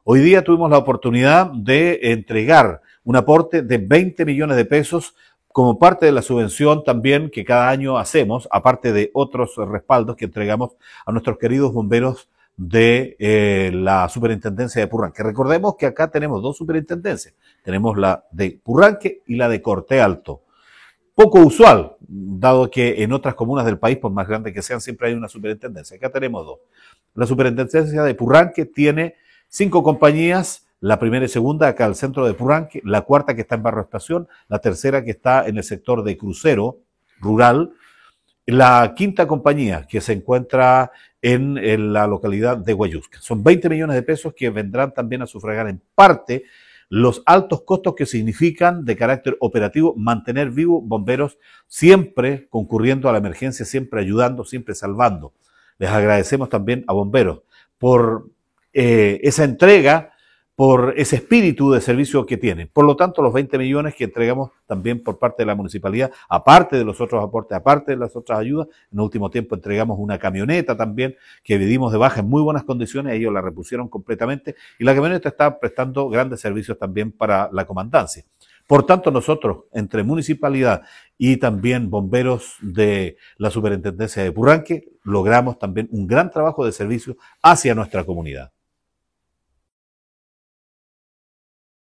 Hoy día tuvimos la oportunidad de entregar un aporte de 20 millones de pesos como parte de la subvención también que cada año hacemos, aparte de otros respaldos que entregamos a nuestros queridos bomberos de la superintendencia de Purranque. Recordemos que acá tenemos dos superintendencias, tenemos la de Purranque y la de Corte Alto. Poco usual, dado que en otras comunas del país, por más grandes que sean, siempre hay una superintendencia. Acá tenemos dos. La superintendencia de Purranque tiene 5 compañías, la primera y segunda acá al centro de Purranque, la cuarta que está en Barrio Estación, la tercera que está en el sector de Crucero rural, la quinta compañía que se encuentra en la localidad de Guayusca. Son 20 millones de pesos que vendrán también a sufragar en parte los altos costos que significan de carácter operativo mantener vivos bomberos siempre concurriendo a la emergencia, siempre ayudando, siempre salvando. Les agradecemos también a bomberos por esa entrega, por ese espíritu de servicio que tienen. Por lo tanto, los 20 millones que entregamos también por parte de la municipalidad, aparte de los otros aportes, aparte de las otras ayudas, en el último tiempo entregamos una camioneta también que dimos de baja en muy buenas condiciones, ellos la repusieron completamente y la camioneta está prestando grandes servicios también para la comandancia. Por tanto, nosotros, entre municipalidad y también bomberos de la superintendencia de Purranque, logramos también un gran trabajo de servicio hacia nuestra comunidad.